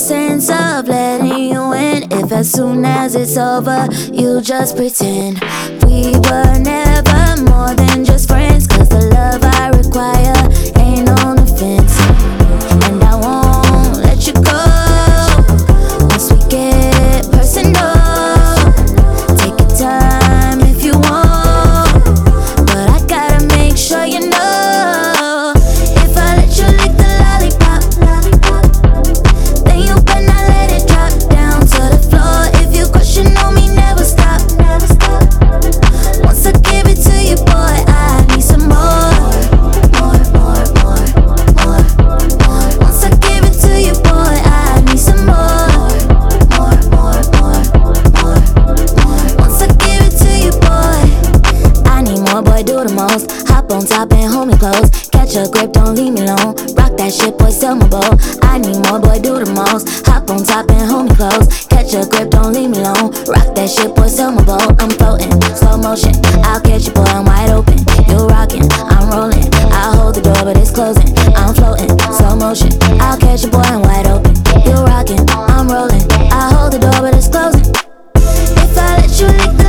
sense of letting you in if as soon as it's over, you just pretend we were never more than just friends. Cause the love I require ain't on the fence, and I won't let you go once we get personal. Take your time if you want, but I gotta make sure you know, if I let you lick the lollipop, then you better not let it drop down to the floor. If you question on me, never stop. Once I give it to you, boy, I need some more. Once I give it to you, boy, I need some more. Once I give it to you, boy, I need more, boy, do the most. Hop on top and hold me close. Catch a grip, don't leave me alone. Rock that shit, boy, sell my boat. I need more, boy, do the most. Hop on top and hold me close. Catch a grip, don't leave me alone. Rock that shit, boy, sell my boat. I'm floating, slow motion. I'll catch you, boy, I'm wide open. You rocking, I'm rolling. I'll hold the door, but it's closing. I'm floating, slow motion. I'll catch you, boy, I'm wide open. You rocking, I'm rolling. I'll hold the door, but it's closing. If I let you lick the